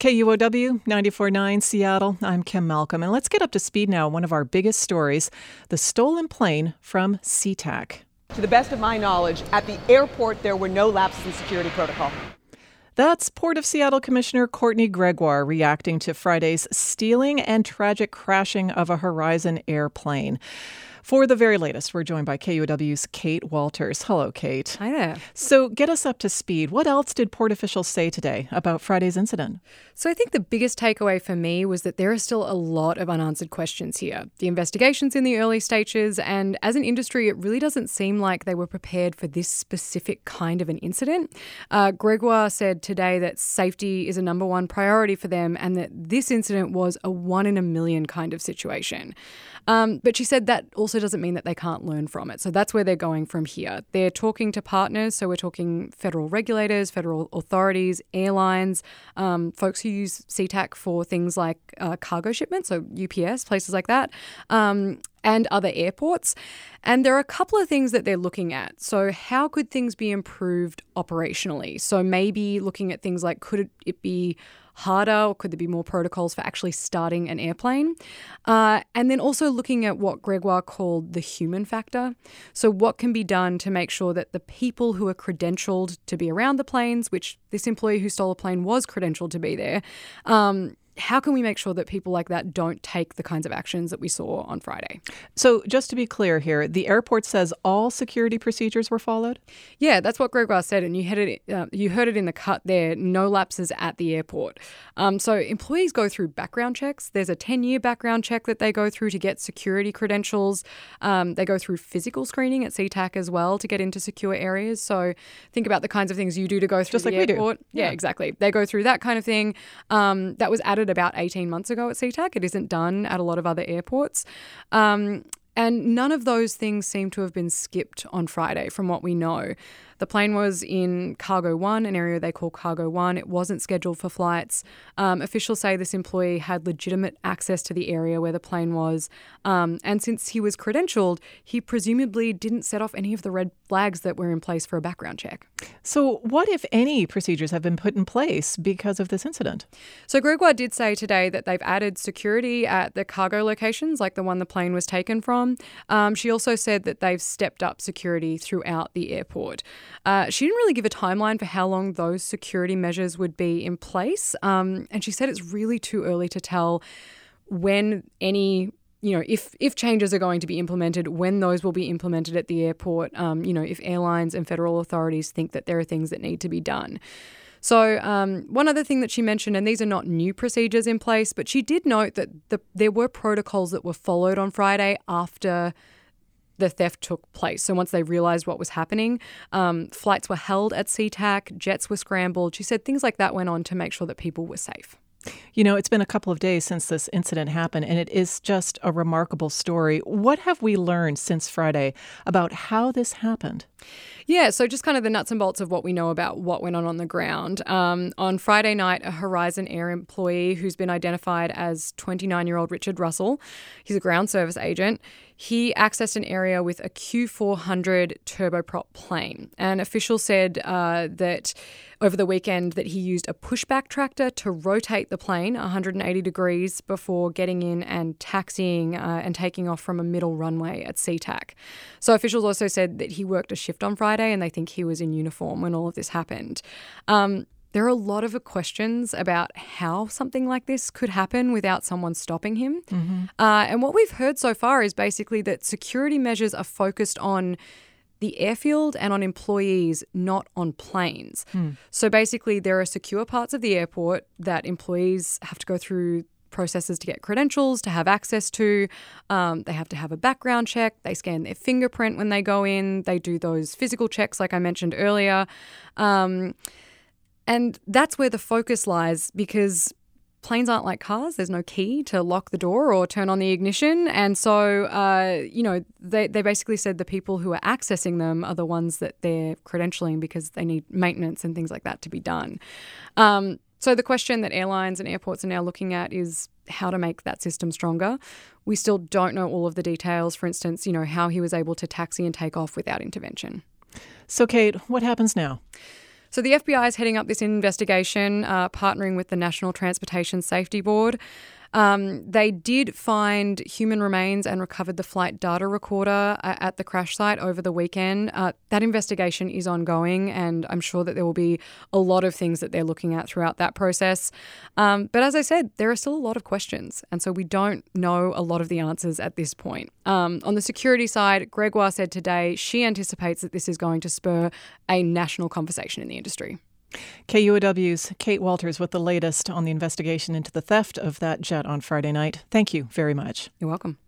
KUOW 94.9 Seattle. I'm Kim Malcolm, and let's get up to speed now on one of our biggest stories, the stolen plane from SeaTac. To the best of my knowledge, at the airport there were no lapses in security protocol. That's Port of Seattle Commissioner Courtney Gregoire reacting to Friday's stealing and tragic crashing of a Horizon airplane. For the very latest, we're joined by KUOW's Kate Walters. Hello, Kate. Hi there. So get us up to speed. What else did port officials say today about Friday's incident? So I think the biggest takeaway for me was that there are still a lot of unanswered questions here. The investigation's in the early stages, and as an industry, it really doesn't seem like they were prepared for this specific kind of an incident. Gregoire said today that safety is a number one priority for them and that this incident was a 1 in a million kind of situation. But she said that also doesn't mean that they can't learn from it. So that's where they're going from here. They're talking to partners. So we're talking federal regulators, federal authorities, airlines, folks who use SeaTac for things like cargo shipments, so UPS, places like that, and other airports. And there are a couple of things that they're looking at. So how could things be improved operationally? So maybe looking at things like, could it be harder, or could there be more protocols for actually starting an airplane? And then also looking at what Gregoire called the human factor. So what can be done to make sure that the people who are credentialed to be around the planes, which this employee who stole a plane was credentialed to be there, how can we make sure that people like that don't take the kinds of actions that we saw on Friday? So just to be clear here, the airport says all security procedures were followed? Yeah, that's what Gregoire said, and you heard it in the cut there, no lapses at the airport. So employees go through background checks. There's a 10-year background check that they go through to get security credentials. They go through physical screening at SeaTac as well to get into secure areas. So think about the kinds of things you do to go through just the like airport. We do. Yeah, exactly. They go through that kind of thing. That was added about 18 months ago at SeaTac. It isn't done at a lot of other airports. And none of those things seem to have been skipped on Friday from what we know. The plane was in Cargo 1, an area they call Cargo 1. It wasn't scheduled for flights. Officials say this employee had legitimate access to the area where the plane was. And since he was credentialed, he presumably didn't set off any of the red flags that were in place for a background check. So what, if any, procedures have been put in place because of this incident? So Gregoire did say today that they've added security at the cargo locations, like the one the plane was taken from. She also said that they've stepped up security throughout the airport. She didn't really give a timeline for how long those security measures would be in place. And she said it's really too early to tell when any, if changes are going to be implemented, when those will be implemented at the airport, if airlines and federal authorities think that there are things that need to be done. So one other thing that she mentioned, and these are not new procedures in place, but she did note that there were protocols that were followed on Friday after the theft took place. So once they realized what was happening, flights were held at SeaTac, jets were scrambled. She said things like that went on to make sure that people were safe. It's been a couple of days since this incident happened, and it is just a remarkable story. What have we learned since Friday about how this happened? Yeah, so just kind of the nuts and bolts of what we know about what went on the ground. On Friday night, a Horizon Air employee who's been identified as 29-year-old Richard Russell, he's a ground service agent, he accessed an area with a Q400 turboprop plane. And officials said that over the weekend that he used a pushback tractor to rotate the plane 180 degrees before getting in and taxiing and taking off from a middle runway at SeaTac. So officials also said that he worked a shift on Friday and they think he was in uniform when all of this happened. There are a lot of questions about how something like this could happen without someone stopping him. Mm-hmm. And what we've heard so far is basically that security measures are focused on the airfield and on employees, not on planes. So basically there are secure parts of the airport that employees have to go through processes to get credentials, to have access to. They have to have a background check. They scan their fingerprint when they go in. They do those physical checks like I mentioned earlier. And that's where the focus lies because planes aren't like cars. There's no key to lock the door or turn on the ignition. And so, they basically said the people who are accessing them are the ones that they're credentialing because they need maintenance and things like that to be done. So the question that airlines and airports are now looking at is how to make that system stronger. We still don't know all of the details. For instance, how he was able to taxi and take off without intervention. So, Kate, what happens now? So the FBI is heading up this investigation, partnering with the National Transportation Safety Board. They did find human remains and recovered the flight data recorder at the crash site over the weekend. That investigation is ongoing, and I'm sure that there will be a lot of things that they're looking at throughout that process. But as I said, there are still a lot of questions, and so we don't know a lot of the answers at this point. On the security side, Gregoire said today she anticipates that this is going to spur a national conversation in the industry. KUOW's Kate Walters with the latest on the investigation into the theft of that jet on Friday night. Thank you very much. You're welcome.